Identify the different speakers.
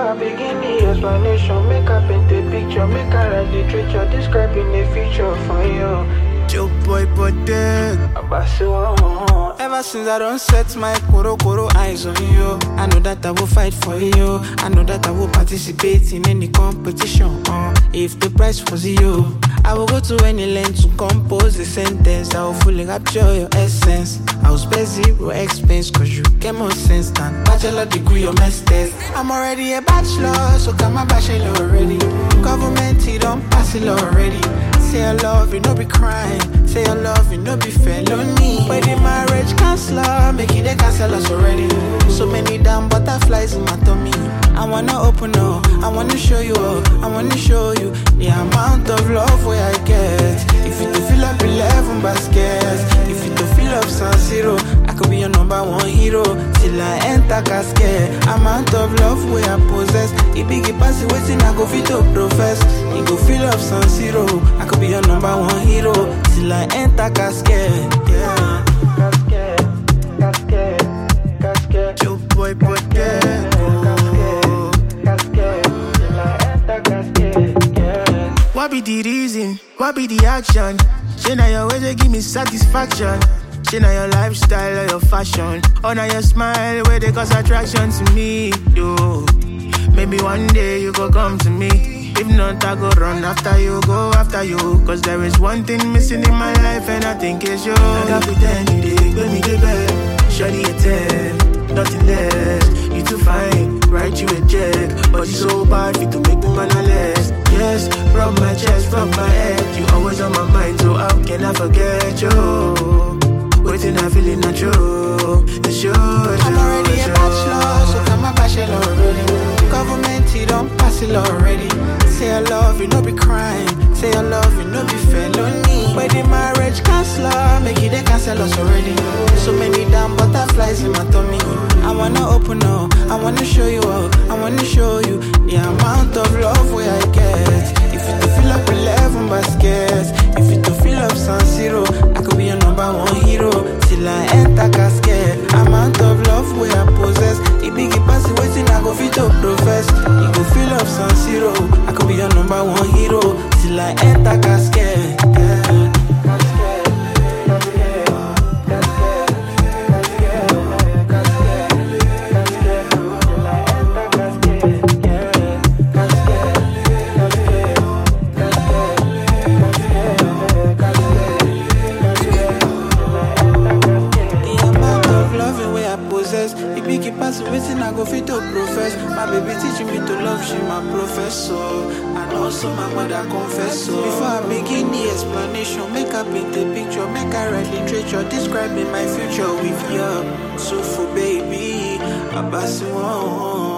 Speaker 1: I begin the explanation, make I paint a picture, make I write literature, describing a future for you.
Speaker 2: Joe boy, but dead.
Speaker 1: Ever since I don't set my koro eyes on you, I know that I will fight for you. I know that I will participate in any competition. If the price was you, I will go to any length to compose a sentence that will fully capture your essence. I will spare zero expense, cause you get more sense than bachelor degree or masters. I'm already a bachelor, so come my bachelor already. Government, he don't pass it already. Say I love you, no be crime. Say I love you, no be felony. But the marriage counselor, make it they cancel us already. So many damn butterflies in my tummy. I wanna open up, I wanna show you up, I wanna show you the amount of love where I get. If you do fill up 11 baskets, if you do fill up San Siro, I could be your number one hero till I enter casket. Amount of love where I possess. It big pass waiting, I go fit to profess. You go fill up San Siro, I could be your number one hero till I enter casket. Yeah. Casket.
Speaker 2: Joe boy, but dead. What be the reason? What be the action? She now your way they give me satisfaction. She now your lifestyle or your fashion. Or now your smile where they cause attraction to me. Yo, maybe one day you go come to me. If not, I go run after you, go after you. Cause there is one thing missing in my life and I think it's you. I can't pretend you did, make me get back. Shawty a 10, nothing less. You too fine, write you a check. But you so bad, fit to make me mannerless. Yes, rub my chest, rub my head. You always on my mind, so how can I forget you? Waiting, I feeling not true. It's you,
Speaker 1: I'm already a bachelor, so come my bachelor already. Government, he don't pass it already. Say I love you, no be crime. Say I love you, no be felony. But the marriage counselor, make it they cancel us already. So many damn butterflies in my tummy. I wanna open up, I wanna show you up, I wanna show you the amount of love where I get. If you to fill up 11 baskets, if you to fill up San Siro, I could be your number one hero till I enter casket. Amount of love where I possess. It big pass waiting, I go fit to profess. You go fill up San Siro, I could be your number one hero till I enter casket. Yeah. It make it pass waiting, I go fit to profess. My baby teaching me to love, she my professor. And also my mother confessor. Before I begin the explanation, make I paint a picture, make I write literature, describing my future with you. So for baby, I pass it on.